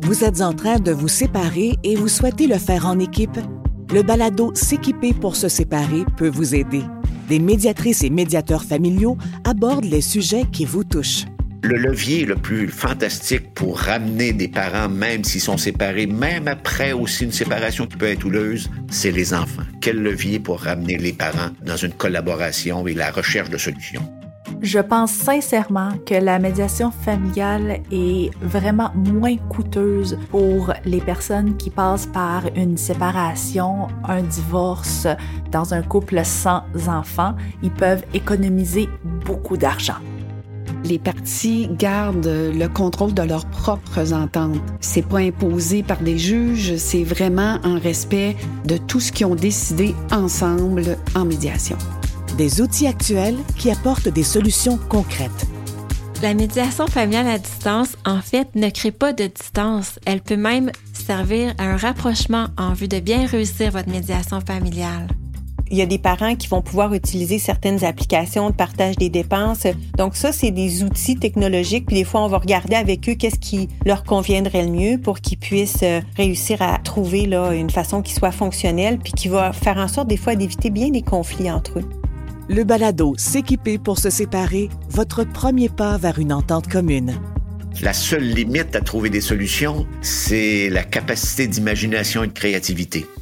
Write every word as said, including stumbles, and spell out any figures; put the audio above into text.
Vous êtes en train de vous séparer et vous souhaitez le faire en équipe? Le balado S'équiper pour se séparer peut vous aider. Des médiatrices et médiateurs familiaux abordent les sujets qui vous touchent. Le levier le plus fantastique pour ramener des parents, même s'ils sont séparés, même après aussi une séparation qui peut être houleuse, c'est les enfants. Quel levier pour ramener les parents dans une collaboration et la recherche de solutions? Je pense sincèrement que la médiation familiale est vraiment moins coûteuse pour les personnes qui passent par une séparation, un divorce. Dans un couple sans enfants, ils peuvent économiser beaucoup d'argent. Les parties gardent le contrôle de leurs propres ententes. C'est pas imposé par des juges, c'est vraiment en respect de tout ce qu'ils ont décidé ensemble en médiation. Des outils actuels qui apportent des solutions concrètes. La médiation familiale à distance, en fait, ne crée pas de distance. Elle peut même servir à un rapprochement en vue de bien réussir votre médiation familiale. Il y a des parents qui vont pouvoir utiliser certaines applications de partage des dépenses. Donc ça, c'est des outils technologiques. Puis des fois, on va regarder avec eux qu'est-ce qui leur conviendrait le mieux pour qu'ils puissent réussir à trouver là, une façon qui soit fonctionnelle puis qui va faire en sorte des fois d'éviter bien des conflits entre eux. Le balado S'équiper pour se séparer, votre premier pas vers une entente commune. La seule limite à trouver des solutions, c'est la capacité d'imagination et de créativité.